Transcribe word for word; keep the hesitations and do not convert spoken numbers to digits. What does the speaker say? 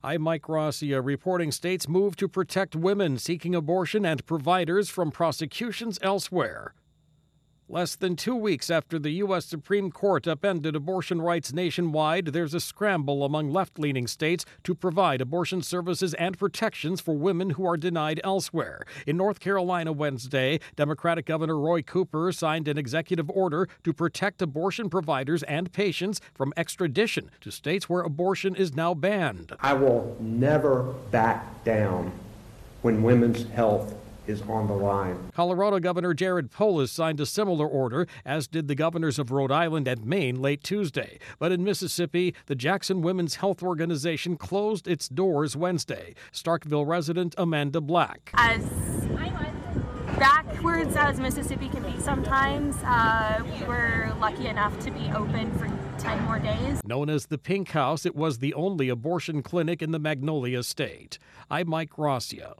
I'm Mike Rossier reporting states move to protect women seeking abortion and providers from prosecutions elsewhere. Less than two weeks after the U S Supreme Court upended abortion rights nationwide, there's a scramble among left-leaning states to provide abortion services and protections for women who are denied elsewhere. In North Carolina Wednesday, Democratic Governor Roy Cooper signed an executive order to protect abortion providers and patients from extradition to states where abortion is now banned. I will never back down when women's health is on the line. Colorado Governor Jared Polis signed a similar order, as did the governors of Rhode Island and Maine late Tuesday. But in Mississippi, the Jackson Women's Health Organization closed its doors Wednesday. Starkville resident Amanda Black. As backwards as Mississippi can be sometimes, uh, we were lucky enough to be open for ten more days. Known as the Pink House, it was the only abortion clinic in the Magnolia State. I'm Mike Rossier.